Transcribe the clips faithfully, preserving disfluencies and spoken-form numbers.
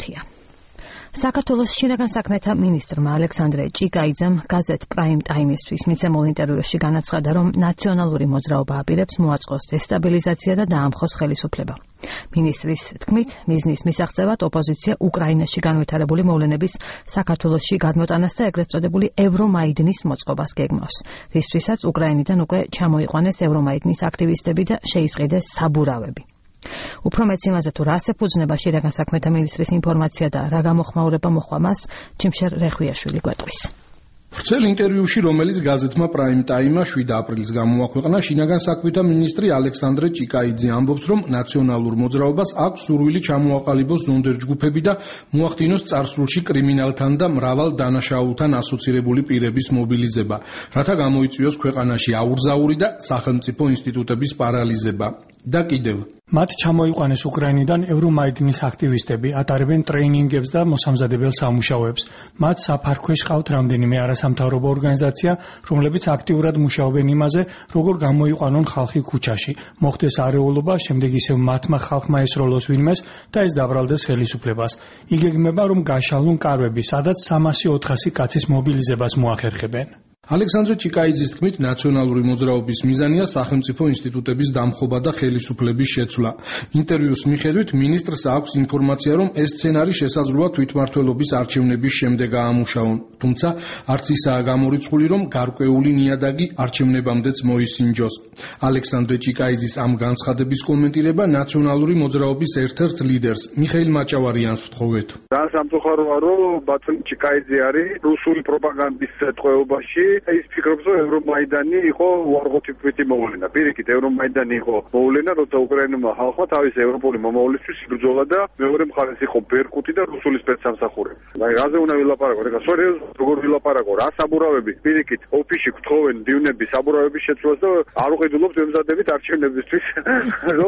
ხუთია. საქართველოს შინაგან საქმეთა მინისტრმა ალექსანდრე ჭიკაიძემ გაზეთ პრაიმ ტაიმისთვის მიცემულ ინტერვიუში განაცხადა, რომ ნაციონალური მოძრაობა აპირებს მოაწყოს დესტაბილიზაცია და დაამხოს ხელისუფლება. მინისტრის თქმით, მიზნის მისაღწევად ოპოზიცია უკრაინაში განვითარებული მოვლენების საქართველოში გადმოტანას და ეგრეთ წოდებული ევრომაიდნის მოწყობას გეგმავს, რისთვისაც უკრაინიდან უკვე ჩამოიყვანეს ევრომაიდნის აქტივისტები და შეისყიდეს საბურავები. უფრო მეც იმაზე, თუ რას ეფუძნება შინაგან საქმეთა მინისტრის ინფორმაცია და რა გამოხმაურება მოჰყვა მას, ჯიმშერ რეხვიაშვილი გვეტყვის. ვრცელ ინტერვიუში, რომელიც გაზეთმა პრაიმ ტაიმმა შვიდ აპრილს გამოაქვეყნა, შინაგან საქმეთა მინისტრი ალექსანდრე ჭიკაიძე ამბობს, რომ ნაციონალურ მოძრაობას აქვს სურვილი ჩამოაყალიბოს ზონდერ ჯგუფები და მოახდინოს წარსულში კრიმინალთან და მრავალ დანაშაულთან ასოცირებული პირების მობილიზება, რათა გამოიწვიოს ქვეყანაში აურზაური და სახელმწიფო ინსტიტუტების პარალიზება. და კიდევ მათ ჩამოიყვანეს უკრაინიდან ევრომაიდნის აქტივისტები, ატარებენ ტრეინინგებს და მოსამზადებელ სამუშაოებს. მათ საფარქვეშ ყავთ რამდენიმე არასამთავრობო ორგანიზაცია, რომლებიც აქტიურად მუშაობენ იმაზე, როგორ გამოიყვანონ ხალხი ქუჩაში, მოხდეს არეულობა, შემდეგ ისევ მათმა ხალხმა ესროლოს ვინმეს და ეს დაბრალდეს ხელისუფლებას. იგეგმება, რომ გაშალონ კარვები, სადაც სამასი ოთხასი კაცის მობილიზებას მოახერხებენ. ალექსანდრე ჭიკაიძის თქმით, ნაციონალური მოძრაობის მიზანია სახელმწიფო ინსტიტუტების დამხობა და ხელისუფლების შეცვლა. ინტერვიუს მიხედვით, მინისტრს აქვს ინფორმაცია, რომ ეს სცენარი შესაძლოა თვითმმართველობის არჩევნების შემდეგ აამუშაონ. თუმცა, არც ისაა გამორიცხული, რომ გარკვეული ნიადაგი არჩევნებამდეც მოისინჯოს. ალექსანდრე ჭიკაიძის ამ განცხადების კომენტირება ნაციონალური მოძრაობის ერთ-ერთ ლიდერს, მიხეილ მაჭავარიანს ვთხოვეთ. ძალიან სამწუხაროა, რომ ბატონ ჭიკაიძე არის რუსული პროპაგანდის წვეობაში. ის ფიქრობს, რომ ევრომაიდანი იყო უარყოფითი მოვლენა. პირიქით, ევრომაიდანი იყო მოვლენა, როცა უკრაინულმა ხალხმა თავის ევროპული მომავლისთვის იბრძოლა და მეორე მხარეს იყო ბერკუტი და რუსული სპეცსამსახურები. აი, რაზე უნდა ვილაპარაკოთ? ეხლა სერიოზულად როგორ ვილაპარაკო? რა საბურავები? პირიქით, ოფისში გთხოვენ დივნების საბურავების შეცვლას და არ უყიდულობთ ემზადებით არჩევნებისთვის, რომ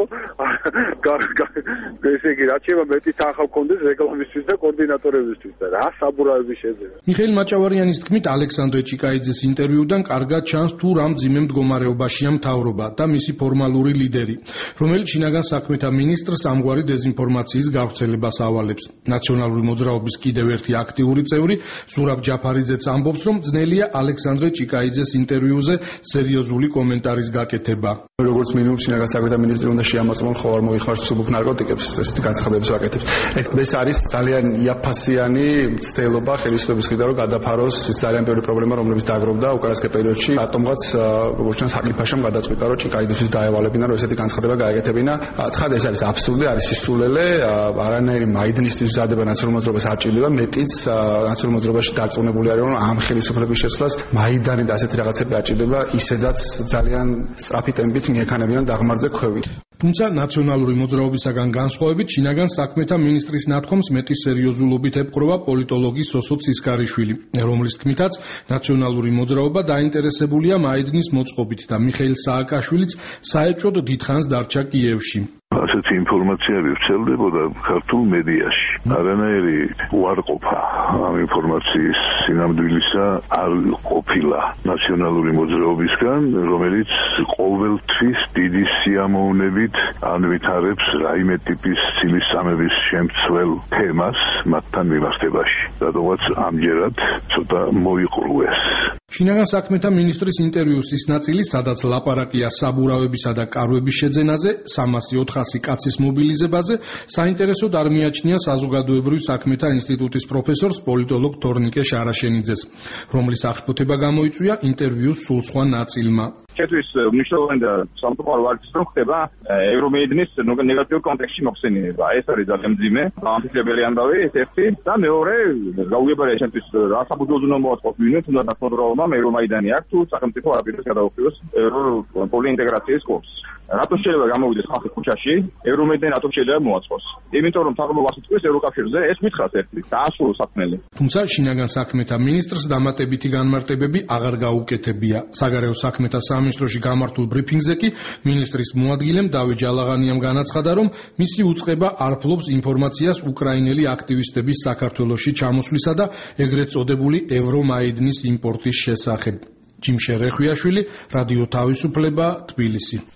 ესე იგი, რაც შევა მეტი თანხა გქონდეს რეკლამისთვის და კოორდინატორებისთვის და რა საბურავები შეძება. მიხეილ მაჭავარიანის თქმით, ალექსანდრე ჭიკაიძის ინტერვიუდან კარგად ჩანს, თუ რა მძიმე მდგომარეობაშია მთავრობა და მისი ფორმალური ლიდერი, რომელიც შინაგან საქმეთა მინისტრს ამგვარი დეზინფორმაციის გავრცელებას ავალებს. ნაციონალური მოძრაობის კიდევ ერთი აქტიური წევრი, ზურაბ ჯაფარიძეც ამბობს, რომ ძნელია ალექსანდრე ჭიკაიძეს ინტერვიუზე სერიოზული კომენტარის გაკეთება. როგორც მინიმუმ შინაგან საქმეთა მინისტრი უნდა შეამოწმონ, ხო არ მოიხმარს მსუბუქ ნარკოტიკებს, ესეთი განცხადებებს ვაკეთებს. ეს არის ძალიან იაფასიანი მცდელობა ხელისუფლების მხრიდან, რომ გადაფაროს ძალიან ბევრი პრობლემა, რომლებიც დააგროვდა უკანასკნელ პერიოდში. რატომღაც როგორც ჩანს, აკიფაშამ გადაწყვიტა, რომ ჭიკაიძისთვის დაევალებინა, რომ ესეთი განცხადება გაეკეთებინა. ცხადია, ეს არის აბსურდი, არის სისულელე, არანაირი მაიდნისთვის მზადება ნაციონალურ მოძრაობას არ ჭირდება, მეტიც ნაციონალურ მოძრაობაში დარწმუნებული არის, რომ ამ ხელისუფლების შეცვლას მაიდანი და ასეთი რაღაცები არ ჭირდება, ისედაც ძალიან სწრაფი ტემპით მიექანებიან დაღმართზე ქვევით. თუმცა ნაციონალური მოძრაობისაგან განსხვავებით, შინაგან საქმეთა მინისტრის ნათქვამს მეტი სერიოზულობით ეპყრობა პოლიტოლოგი სოსო ცისკარიშვილი, რომლის თქმითაც ნაციონალური მოძრაობა დაინტერესებულია მაიდნის მოწყობით და მიხეილ სააკაშვილიც საეჭვოდ დიდხანს დარჩა კიევში. ასეთი ინფორმაციები ვრცელდებოდა ქართულ მედიაში. არანაირი უარყოფა ამ ინფორმაციის სინამდვილისა არ ყოფილა ნაციონალური მოძრაობისგან, რომელიც ყოველთვის დიდი სიამოვნებით ანვითარებს რაიმე ტიპის ცილისწამების შემცველ თემას მათთან მიმართებაში. რადგანაც ამჯერად ცოტა მოიყრუეს. შინაგან საქმეთა მინისტრის ინტერვიუს ის ნაწილი, სადაც ლაპარაკია საბურავებისა და კარვების შეძენაზე, სამასი ოთხასი კაცის მობილიზებაზე, საინტერესოდ არ მიაჩნია საზოგადოებრივ საქმეთა ინსტიტუტის პროფესორს პოლიტოლოგ თორნიკე შარაშენიძეს, რომლის აღშფოთება გამოიწვია ინტერვიუს სულ სხვა ნაწილმა. ჩემთვის მნიშვნელოვანი და სამწუხარო არის, რომ ხდება ევრომეიდნის ნეგატიურ კონტექსტში მოხსენება. ეს არის ძალიან მძიმე, ამფიცებელი ამბავი, ეს ერთი და მეორე, გაუგებარია ჩემთვის რა საბრძოლო უნდა მოაწყოს ვინმე, თუნდაც ნაცნობრალობა ევრომაიდანი აქვს თუ სახელმწიფო აპირებს გადაუხდოს ევროპული-ინტეგრაციის კურსს. რატომ შეიძლება გამოვიდეს ხალხი ქუჩაში, ევრომეიდანი რატომ შეიძლება მოაწყოს? იმიტომ რომ თაღლოვას იტყვის ევროკავშირზე, ეს მითხრას ერთი, დაასრულო საქმელი. თუმცა შინაგან საქმეთა მინისტრს დამატებითი განმარტებები აღარ გაუკეთებია. საგარეო საქმეთა სამინისტროში გამართულ ბრიფინგზე კი მინისტრის მოადგილემ დავით ჯალაღანიამ განაცხადა, რომ მისი უწყება არ ფლობს ინფორმაციას უკრაინელი აქტივისტების საქართველოში ჩამოსვლისა და ეგრეთ წოდებული ევრომაიდნის იმპორტის შესახებ. ჯიმშერ რეხვიაშვილი, რადიო თავისუფლება, თბილისი.